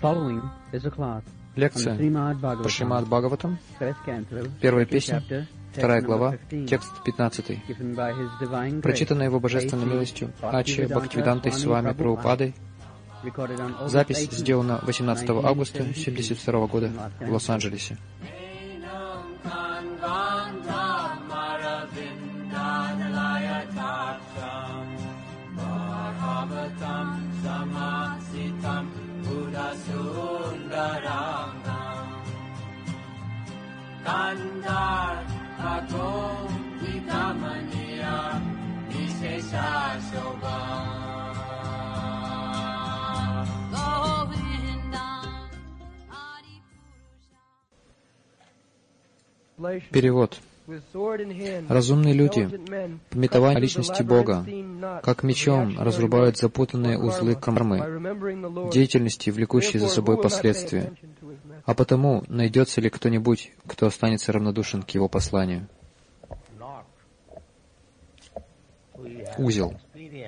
Лекция по Шримад Бхагаватам, первая песня, 2 глава, текст 15, прочитанная его божественной милостью Ачи Бхактивидантой Свами Прабхупадой. Запись сделана 18 августа 1972 года в Лос-Анджелесе. Перевод. Разумные люди, памятование о личности Бога, как мечом разрубают запутанные узлы кармы, деятельности, влекущие за собой последствия. А потому, найдется ли кто-нибудь, кто останется равнодушен к его посланию? Узел.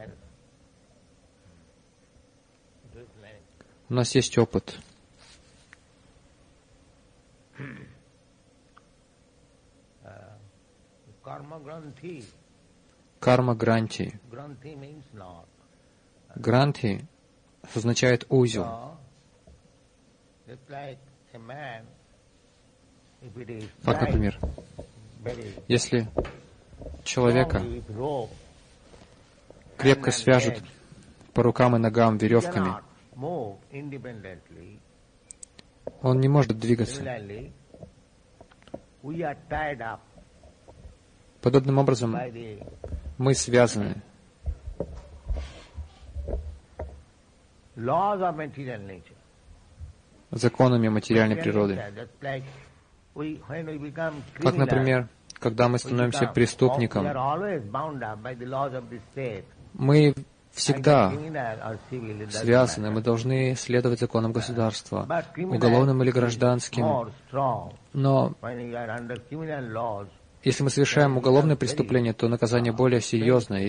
У нас есть опыт. Карма-гранти. Гранти означает узел. Как, например, если человека крепко свяжут по рукам и ногам веревками, он не может двигаться. Подобным образом мы связаны законами материальной природы. Как, например, когда мы становимся преступником, мы всегда связаны, мы должны следовать законам государства, уголовным или гражданским. Но если мы совершаем уголовное преступление, то наказание более серьезное.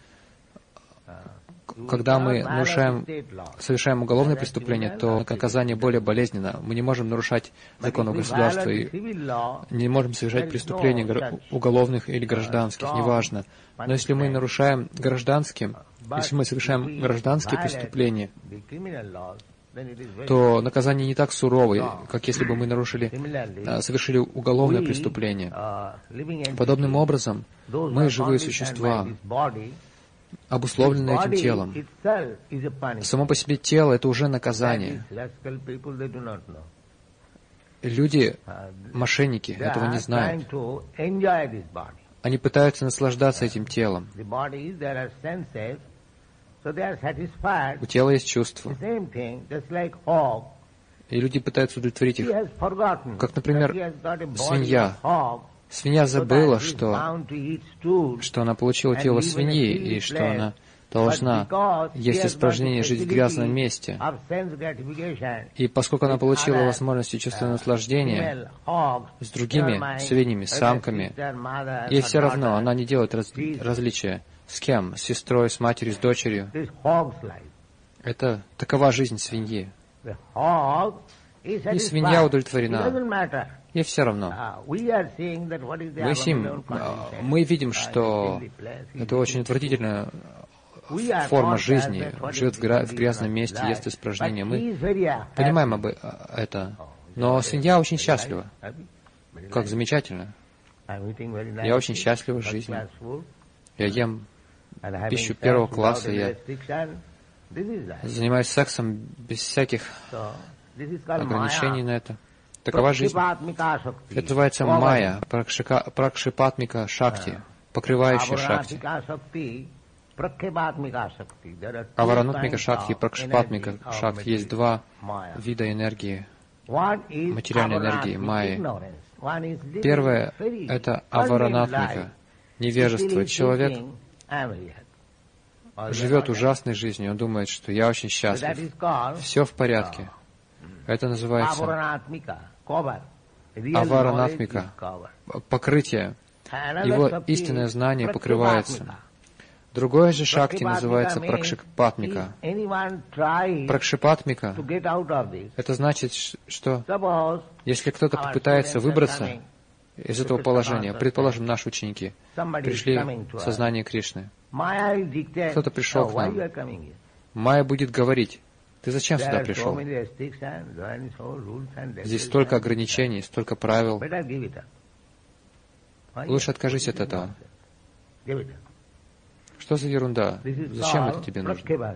Когда мы совершаем уголовное преступление, то наказание более болезненно. Мы не можем нарушать законы государства и не можем совершать преступления уголовных или гражданских, неважно. Но если мы совершаем гражданские преступления, то наказание не так суровое, как если бы мы совершили уголовное преступление. Подобным образом, мы, живые существа, обусловлены этим телом. Само по себе тело — это уже наказание. Люди, мошенники, этого не знают. Они пытаются наслаждаться этим телом. У тела есть чувства. И люди пытаются удовлетворить их. Как, например, свинья. Свинья забыла, что она получила тело свиньи, и что она должна есть испражнения, жить в грязном месте. И поскольку она получила возможность и чувство наслаждения с другими свиньями, самками, ей все равно, она не делает различия. С кем? С сестрой, с матерью, с дочерью. Это такова жизнь свиньи. И свинья удовлетворена. Ей все равно. Мы видим, что это очень отвратительная форма жизни. Живет в грязном месте, ест испражнения. Мы понимаем это. Но свинья очень счастлива. Как замечательно. Я очень счастлива в жизни. Я ем пищу первого класса, я занимаюсь сексом без всяких ограничений на это. Такова жизнь. Это называется майя, пракшипатмика шакти, покрывающая шакти. Аваранутмика шакти и пракшипатмика шакти. Есть два вида энергии, материальной энергии, майи. Первое — это аваранатмика, невежество. Человек живет ужасной жизнью, он думает, что я очень счастлив, все в порядке. Это называется аваранатмика, покрытие. Его истинное знание покрывается. Другое же шакти называется пракшипатмика. Пракшипатмика — это значит, что если кто-то попытается выбраться из этого положения, предположим, наши ученики пришли в сознание Кришны, кто-то пришел к нам, Майя будет говорить: ты зачем сюда пришел? Здесь столько ограничений, столько правил. Лучше откажись от этого. Что за ерунда? Зачем это тебе нужно?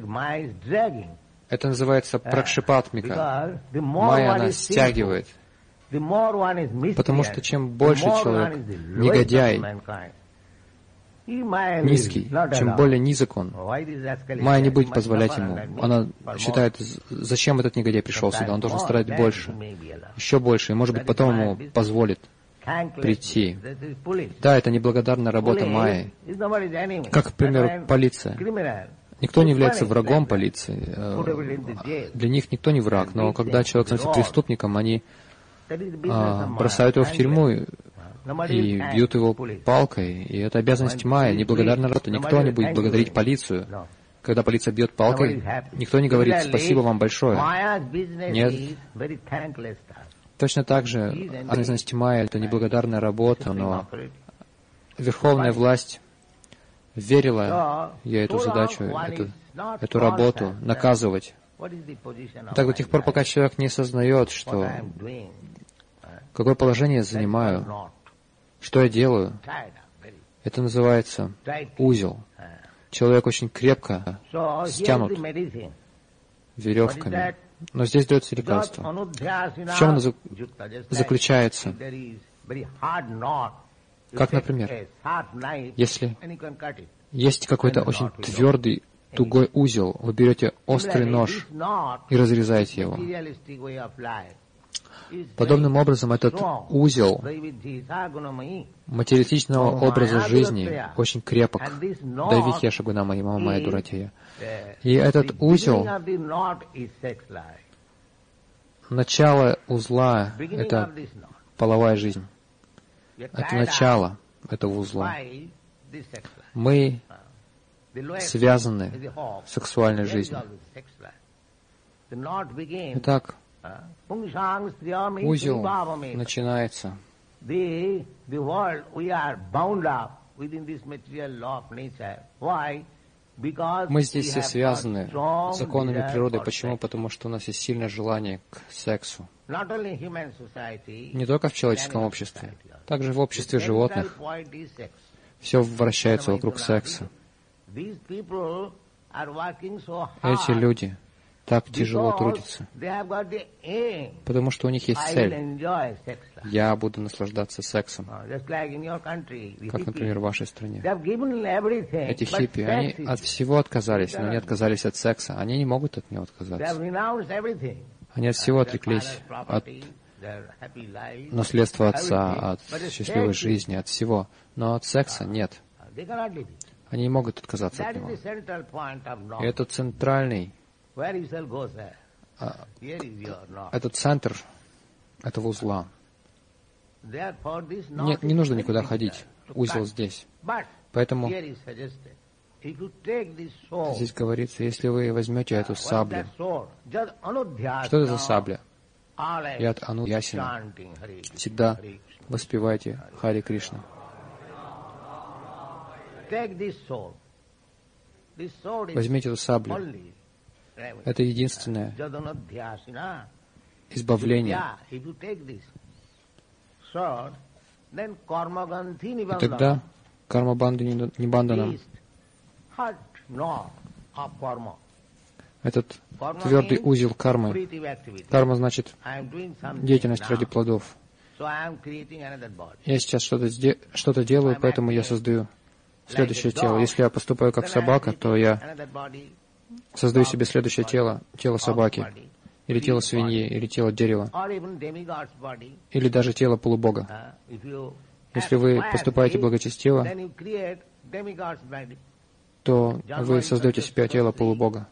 Это называется пракшипатмика. Майя, она стягивает. Потому что чем больше человек негодяй, низкий, чем более низок он, Майя не будет позволять ему. Она считает, зачем этот негодяй пришел сюда, он должен страдать больше, еще больше, и, может быть, потом ему позволит прийти. Да, это неблагодарная работа Майи. Как, к примеру, полиция. Никто не является врагом полиции. Для них никто не враг, но когда человек становится преступником, они бросают его в тюрьму и бьют его палкой. И это обязанность Майи, неблагодарная работа. Никто не будет благодарить полицию. Когда полиция бьет палкой, никто не говорит «спасибо вам большое». Нет. Точно так же обязанность Майи — это неблагодарная работа, но верховная власть верила ей эту задачу, эту работу наказывать. Так до тех пор, пока человек не осознает, что какое положение я занимаю, что я делаю, это называется узел. Человек очень крепко стянут веревками. Но здесь дается лекарство. В чем оно заключается? Как, например, если есть какой-то очень твердый, тугой узел, вы берете острый нож и разрезаете его. Подобным образом, этот узел материалистичного образа жизни очень крепок. Давихья Шагунама и Мама Майя Дуратея. И этот узел, начало узла — это половая жизнь. Это начало этого узла. Мы связаны с сексуальной жизнью. Итак, узел начинается. Мы здесь все связаны с законами природы. Почему? Потому что у нас есть сильное желание к сексу. Не только в человеческом обществе, также в обществе животных. Все вращается вокруг секса. Эти люди так тяжело трудятся, потому что у них есть цель. Я буду наслаждаться сексом. Как, например, в вашей стране. Эти хиппи, они от всего отказались, но не отказались от секса. Они не могут от него отказаться. Они от всего отреклись, от наследства отца, от счастливой жизни, от всего. Но от секса нет. Они не могут отказаться от него. И это центральный, это центр этого узла. Нет, не нужно никуда ходить. Узел здесь. Поэтому здесь говорится, если вы возьмете эту саблю. Что это за сабля? Яд Ануясина. Всегда воспевайте Хари Кришна. Возьмите эту саблю. Это единственное избавление. И тогда карма-банды нибанданам, этот твердый узел кармы. Карма значит деятельность ради плодов. Я сейчас что-то делаю, поэтому я создаю следующее тело. Если я поступаю как собака, то я создаю себе следующее тело, тело собаки, или тело свиньи, или тело дерева, или даже тело полубога. Если вы поступаете благочестиво, то вы создаете себе тело полубога.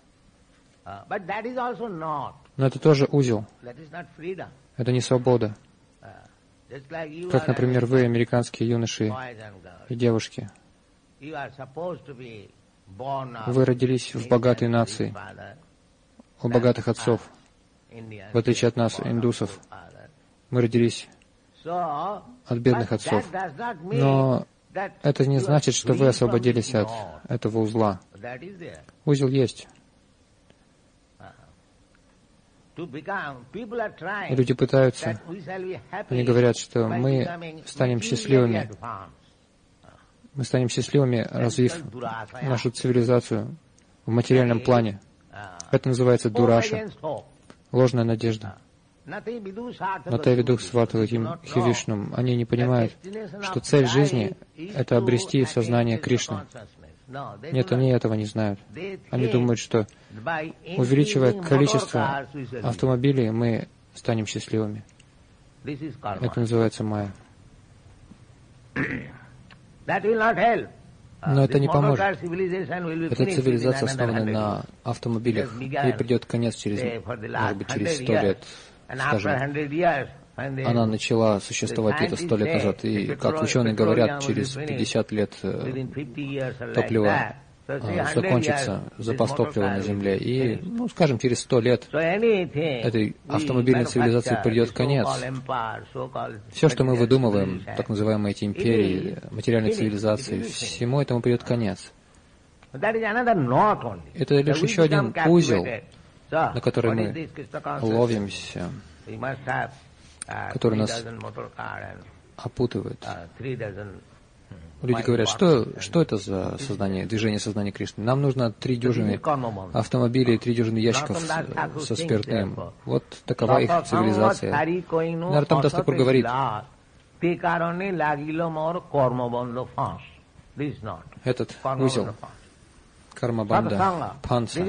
Но это тоже узел. Это не свобода. Как, например, вы, американские юноши и девушки. Вы родились в богатой нации, у богатых отцов. В отличие от нас, индусов, мы родились от бедных отцов. Но это не значит, что вы освободились от этого узла. Узел есть. Люди пытаются, они говорят, что мы станем счастливыми. Мы станем счастливыми, развив нашу цивилизацию в материальном плане. Это называется дураша, ложная надежда. Натая Видух Сватаватим Хивишнум, они не понимают, что цель жизни — это обрести сознание Кришны. Нет, они этого не знают. Они думают, что увеличивая количество автомобилей, мы станем счастливыми. Это называется майя. Но это не поможет. Эта цивилизация основана на автомобилях. Ей придет конец через, может быть, через 100 лет. Скажем, она начала существовать где-то 100 лет назад, и, как ученые говорят, через 50 лет топливо закончится, запас топлива на Земле, и, ну, скажем, через 100 лет этой автомобильной цивилизации придет конец. Все, что мы выдумываем, так называемые эти империи, материальной цивилизации, всему этому придет конец. Это лишь еще один узел, на который мы ловимся, который нас опутывает. Люди говорят, что это за сознание, движение сознания Кришны? Нам нужно 3 дюжины автомобилей, 3 дюжины ящиков со спиртным. Вот такова их цивилизация. Наратам Дас Такур говорит, этот узел, карма-банда, панса.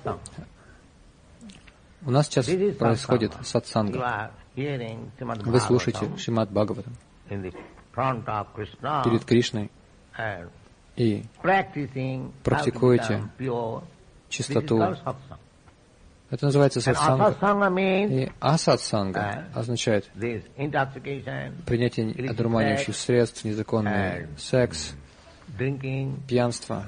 У нас сейчас происходит сатсанга. Вы слушаете Шримад Бхагаватам перед Кришной и практикуете чистоту. Это называется сатсанга. И асатсанга означает принятие одурманивающих средств, незаконный секс, пьянство,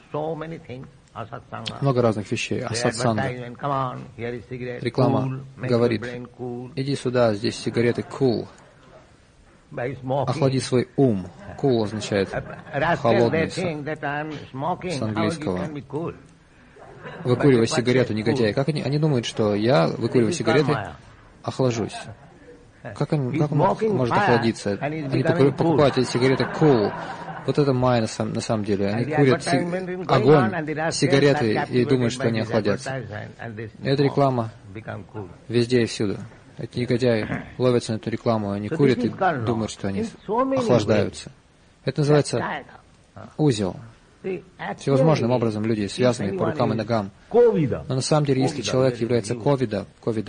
много разных вещей. Асатсанга. Реклама говорит, иди сюда, здесь сигареты cool. Охлади свой ум. Cool означает холодный с английского. Выкуривай сигарету, негодяй. Как они думают, что я, выкуривая сигареты, охлажусь? Как он может охладиться? Они покупают эти сигареты cool. Вот это майя на самом деле. Они курят огонь, сигареты и думают, что они охладятся. Это реклама везде и всюду. Эти негодяи ловятся на эту рекламу, они курят и думают, что они охлаждаются. Это называется узел. Всевозможным образом люди связаны по рукам и ногам. Но на самом деле, если человек является ковида,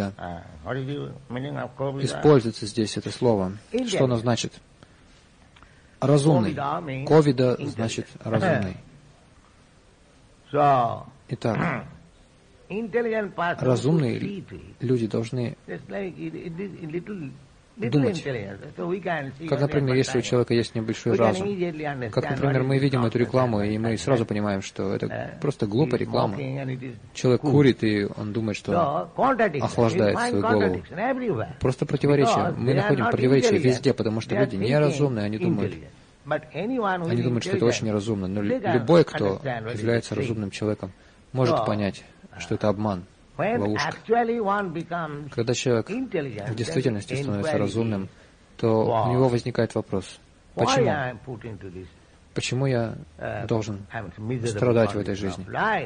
используется здесь это слово. Что оно значит? Разумный. Ковида значит разумный. Итак, разумные люди должны думать. Как, например, если у человека есть небольшой разум. Как, например, мы видим эту рекламу, и мы сразу понимаем, что это просто глупая реклама. Человек курит, и он думает, что охлаждает свою голову. Просто противоречие. Мы находим противоречия везде, потому что люди неразумные, они думают, что это очень неразумно. Но любой, кто является разумным человеком, может понять, что это обман, ловушка. Когда человек в действительности становится разумным, то у него возникает вопрос, почему? Почему я должен страдать в этой жизни?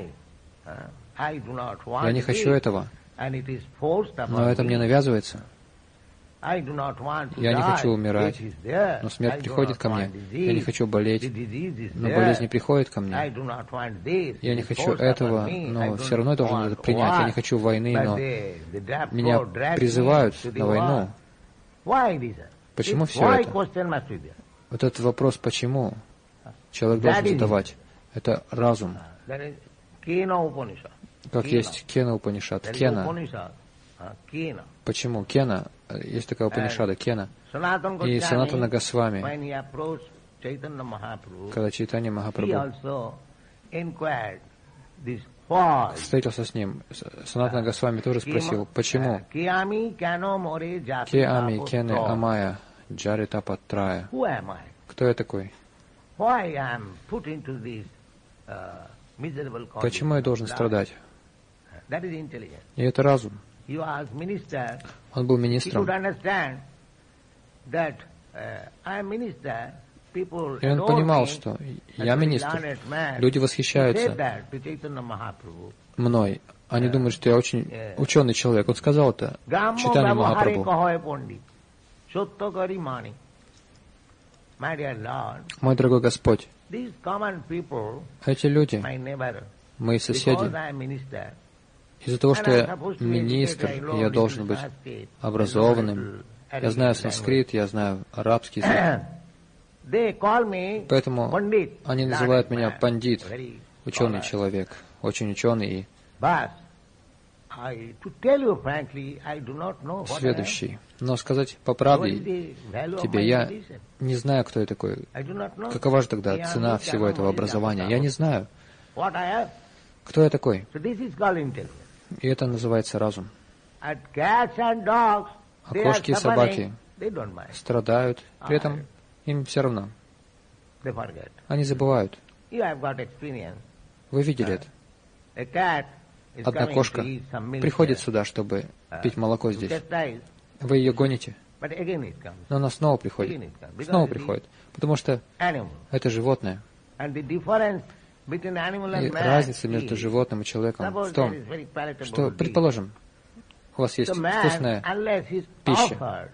Я не хочу этого, но это мне навязывается. Я не хочу умирать, но смерть приходит ко мне. Я не хочу болеть, но болезнь приходит ко мне. Я не хочу этого, но все равно я должен это принять. Я не хочу войны, но меня призывают на войну. Почему все это? Вот этот вопрос, почему человек должен задавать, это разум. Как есть Кена Упанишад. Кена. Почему? Кена, есть такая Упанишада, Кена. И Санатана Госвами, когда Чайтанья Махапрабху встретился с ним, Санатана Госвами тоже спросил, почему? Ке ами кене амая джарита паттрая. Кто я такой? Почему я должен страдать? И это разум. Он был министром. И он понимал, что я министр. Люди восхищаются мной. Они думают, что я очень ученый человек. Он сказал это Чайтанья Махапрабху. Мой дорогой Господь, эти люди, мои соседи, из-за того, что я министр, я должен быть образованным, я знаю санскрит, я знаю арабский язык, поэтому они называют меня пандит, ученый человек, очень ученый и следующий. Но сказать по правде тебе, я не знаю, кто я такой. Какова же тогда цена всего этого образования? Я не знаю, кто я такой. И это называется разум. А кошки и собаки страдают, при этом им все равно. Они забывают. Вы видели это? Одна кошка приходит сюда, чтобы пить молоко здесь. Вы ее гоните, но она снова приходит. Снова приходит, потому что это животное. И разница между животным и человеком в том, что, предположим, у вас есть вкусная пища,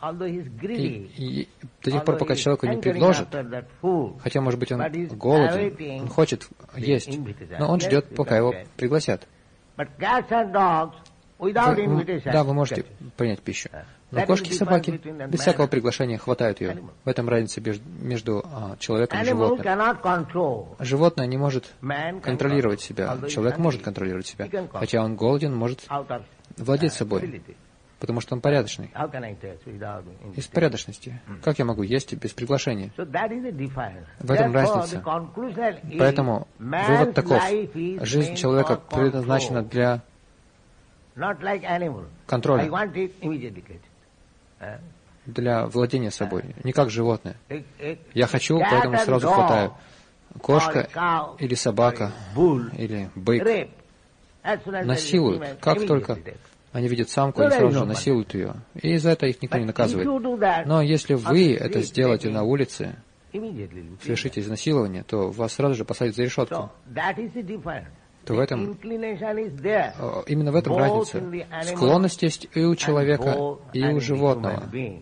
и до тех пор, пока человеку не предложат, хотя, может быть, он голоден, он хочет есть, но он ждет, пока его пригласят. Да, вы можете принять пищу, но кошки и собаки без всякого приглашения хватают ее. В этом разница между человеком и животным. Животное не может контролировать себя, человек может контролировать себя. Хотя он голоден, может владеть собой, потому что он порядочный. Из порядочности. Как я могу есть без приглашения? В этом разница. Поэтому вывод таков. Жизнь человека предназначена для контроля, для владения собой, не как животное. Я хочу, поэтому сразу хватаю. Кошка или собака или бык насилуют, как только они видят самку, они сразу же насилуют ее. И за это их никто не наказывает. Но если вы это сделаете на улице, совершите изнасилование, то вас сразу же посадят за решетку. То в этом, именно в этом разница. Склонность есть и у человека, и у животного.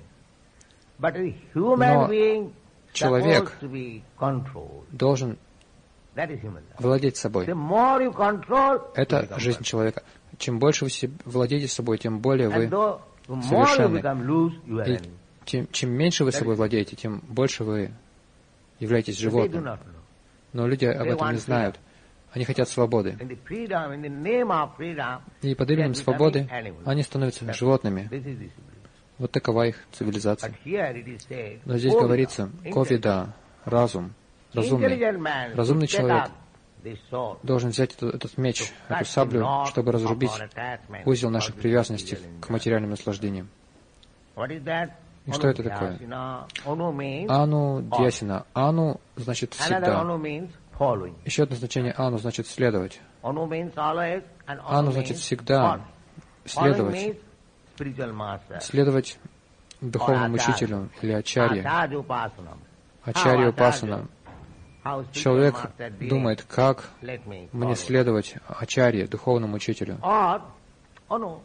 Но человек должен владеть собой. Это жизнь человека. Чем больше вы владеете собой, тем более вы совершенны. И чем меньше вы собой владеете, тем больше вы являетесь животным. Но люди об этом не знают. Они хотят свободы. И под именем свободы они становятся животными. Вот такова их цивилизация. Но здесь говорится, ковида, разум, разумный человек должен взять этот меч, эту саблю, чтобы разрубить узел наших привязанностей к материальным наслаждениям. И что это такое? Ану дьясина. Ану значит всегда. Еще одно значение ану значит следовать. Ану значит всегда следовать. Следовать духовному учителю или ачарье. Ачарья упасана. Человек думает, как мне следовать ачарье, духовному учителю. Ану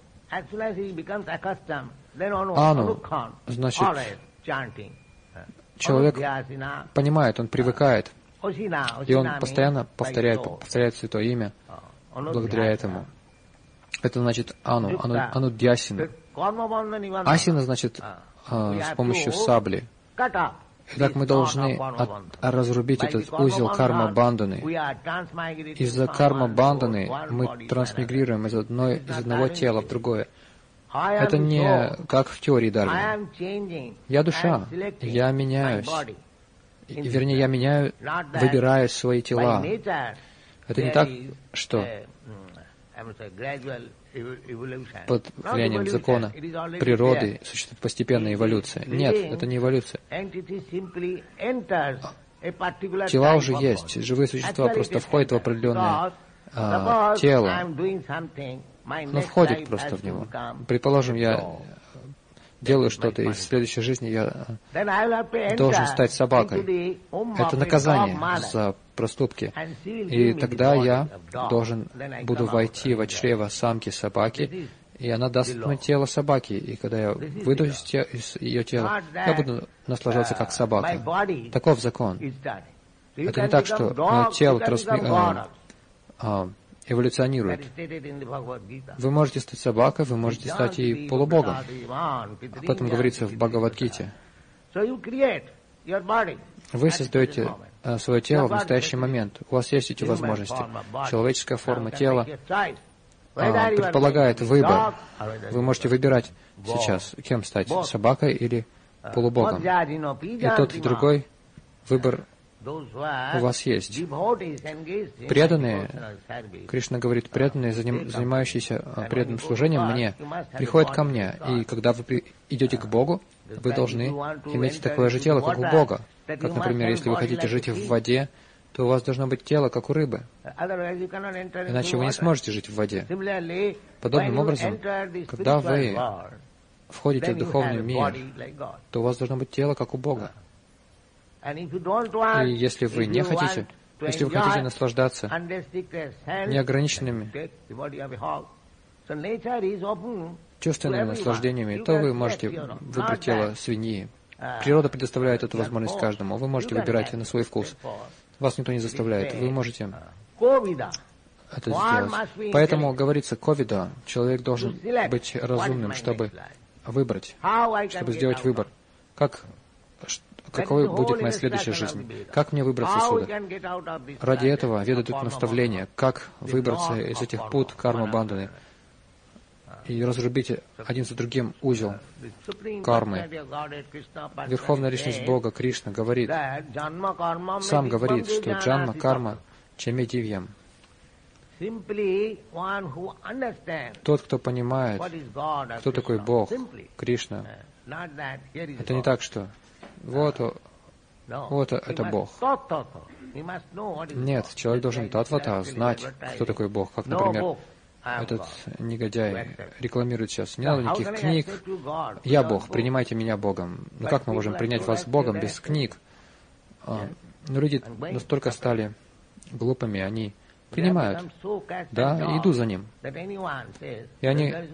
значит, человек понимает, он привыкает, и он постоянно повторяет святое имя благодаря этому. Это значит ану дьясина. Асина значит с помощью сабли. Итак, мы должны разрубить этот узел карма-банданы. Из-за карма-банданы мы трансмигрируем из одного тела в другое. Это не как в теории Дарвина. Я душа, я меняюсь. вернее, я выбираю свои тела. Это не так, что под влиянием закона природы существует постепенная эволюция. Нет, это не эволюция. Тела уже есть. Живые существа просто входят в определенное тело. Оно входит просто в него. Предположим, я делаю что-то, и в следующей жизни я должен стать собакой. Это наказание за проступки. И тогда я буду войти в чрево самки собаки, и она даст мне тело собаки. И когда я выйду из ее тела, я буду наслаждаться как собака. Таков закон. Это не так, что тело эволюционирует. Вы можете стать собакой, вы можете стать и полубогом. Об этом говорится в Бхагавад-гите. Вы создаете свое тело в настоящий момент. У вас есть эти возможности. Человеческая форма тела предполагает выбор. Вы можете выбирать сейчас, кем стать, собакой или полубогом. И тот, и другой выбор у вас есть. Преданные, Кришна говорит, преданные, занимающиеся преданным служением мне, приходят ко мне. И когда вы идете к Богу, вы должны иметь такое же тело, как у Бога. Как, например, если вы хотите жить в воде, то у вас должно быть тело, как у рыбы. Иначе вы не сможете жить в воде. Подобным образом, когда вы входите в духовный мир, то у вас должно быть тело, как у Бога. И если вы не хотите, если вы хотите наслаждаться неограниченными чувственными наслаждениями, то вы можете выбрать тело свиньи. Природа предоставляет эту возможность каждому. Вы можете выбирать на свой вкус. Вас никто не заставляет. Вы можете это сделать. Поэтому говорится ковида. Человек должен быть разумным, чтобы выбрать, чтобы сделать выбор. Какой будет моя следующая жизнь? Как мне выбраться отсюда? Ради этого веды дают наставления, как выбраться из этих пут карма-банданы и разрубить один за другим узел кармы. Верховная личность Бога, Кришна, сам говорит, что джанма карма чаме дивьям. Тот, кто понимает, кто такой Бог, Кришна, это не так, что вот это Бог. Нет, человек должен татвата знать, кто такой Бог. Как, например, этот негодяй рекламирует сейчас. Не надо никаких книг. Я Бог, принимайте меня Богом. Но как мы можем принять вас Богом без книг? Но люди настолько стали глупыми, они принимают, да, и идут за ним. И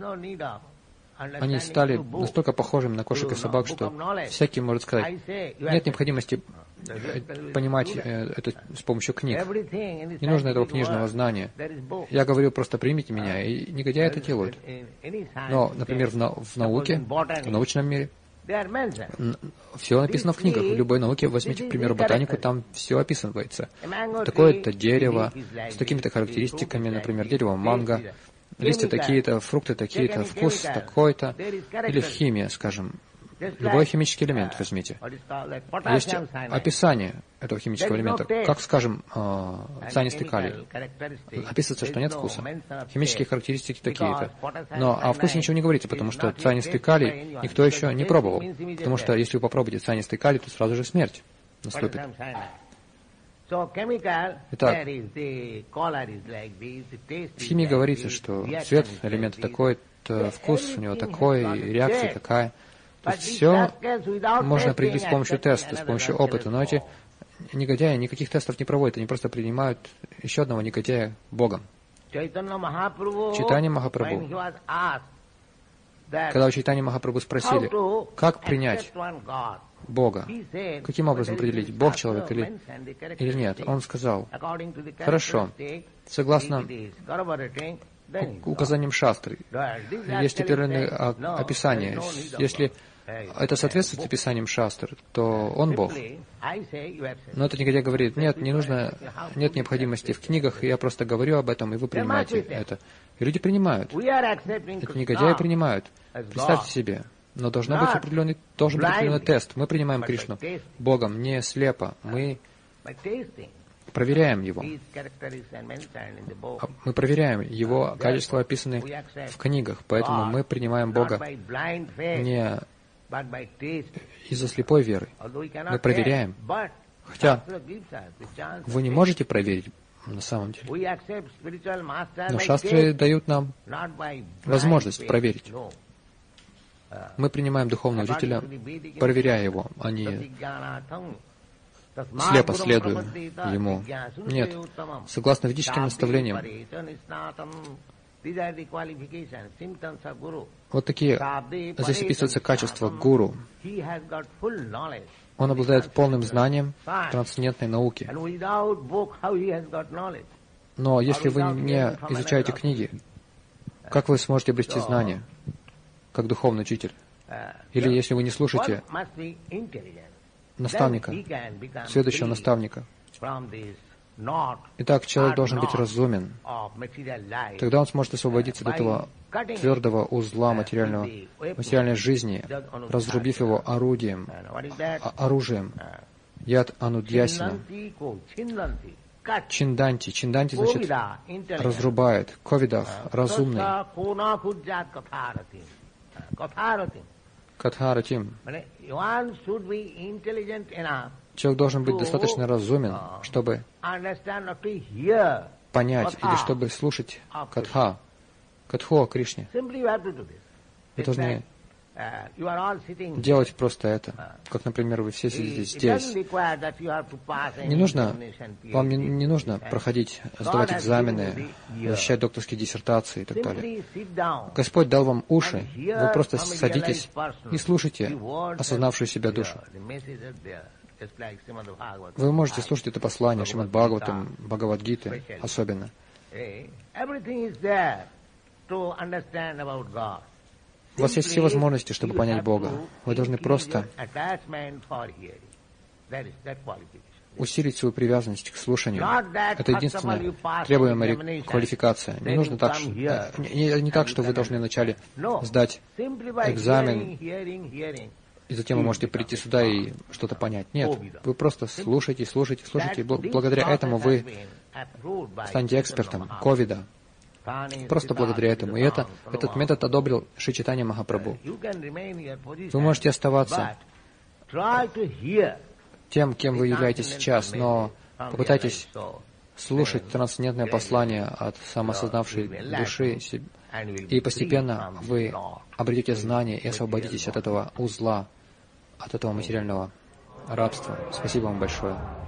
они стали настолько похожими на кошек и собак, что всякий может сказать, нет необходимости понимать это с помощью книг. Не нужно этого книжного знания. Я говорю, просто примите меня, и негодяи это делают. Но, например, в науке, в научном мире, все написано в книгах. В любой науке, возьмите, к примеру, ботанику, там все описывается. Такое-то дерево, с такими-то характеристиками, например, дерево манго, листья такие-то, фрукты такие-то, вкус такой-то, или химия, скажем. Любой химический элемент возьмите. Есть описание этого химического элемента. Как, скажем, цианистый калий. Описывается, что нет вкуса. Химические характеристики такие-то. Но о вкусе ничего не говорите, потому что цианистый калий никто еще не пробовал. Потому что если вы попробуете цианистый калий, то сразу же смерть наступит. Итак, в химии говорится, что цвет элемента такой-то, вкус у него такой, реакция такая. То есть все можно определить с помощью теста, с помощью опыта. Но эти негодяи никаких тестов не проводят, они просто принимают еще одного негодяя Богом. Чайтанья Махапрабху, когда у Чайтаньи Махапрабху спросили, как принять Бога, каким образом определить, Бог человек или нет, он сказал, хорошо, согласно указаниям шастры, есть определенные описания. Если это соответствует описаниям шастр, то он Бог. Но этот негодяй говорит, нет необходимости в книгах, я просто говорю об этом, и вы принимаете это. И люди принимают. Эти негодяи принимают. Представьте себе, Но должен быть определенный тест. Мы принимаем Кришну Богом не слепо. Мы проверяем Его. Мы проверяем Его качества, описанные в книгах. Поэтому мы принимаем Бога не из-за слепой веры. Мы проверяем. Хотя вы не можете проверить на самом деле. Но шастры дают нам возможность проверить. Мы принимаем духовного учителя, проверяя его, а не слепо следуя ему. Нет. Согласно ведическим наставлениям, вот такие, здесь описываются качества гуру. Он обладает полным знанием трансцендентной науки. Но если вы не изучаете книги, как вы сможете обрести знания, как духовный учитель? Или если вы не слушаете наставника, следующего наставника? Итак, человек должен быть разумен. Тогда он сможет освободиться от этого твердого узла материальной жизни, разрубив его оружием. Яд анудьясина. Чинданти. Чинданти значит разрубает. Ковидах разумный. Катхаратим. Человек должен быть достаточно разумен, чтобы понять или чтобы слушать Катху о Кришне. Вы должны делать просто это. Как, например, вы все сидите здесь. Вам не нужно проходить, сдавать экзамены, защищать докторские диссертации и так далее. Господь дал вам уши. Вы просто садитесь и слушайте осознавшую себя душу. Вы можете слушать это послание Шримад Бхагаватам, Бхагавад-гиты особенно. У вас есть все возможности, чтобы понять Бога. Вы должны просто усилить свою привязанность к слушанию. Это единственная требуемая квалификация. Не нужно так, не так, что вы должны вначале сдать экзамен, и затем вы можете прийти сюда и что-то понять. Нет, вы просто слушайте. И благодаря этому вы станете экспертом ковида. Просто благодаря этому. И этот метод одобрил Шри Чайтанья Махапрабху. Вы можете оставаться тем, кем вы являетесь сейчас, но попытайтесь слушать трансцендентное послание от самоосознавшей души, и постепенно вы обретете знания и освободитесь от этого узла, от этого материального рабства. Спасибо вам большое.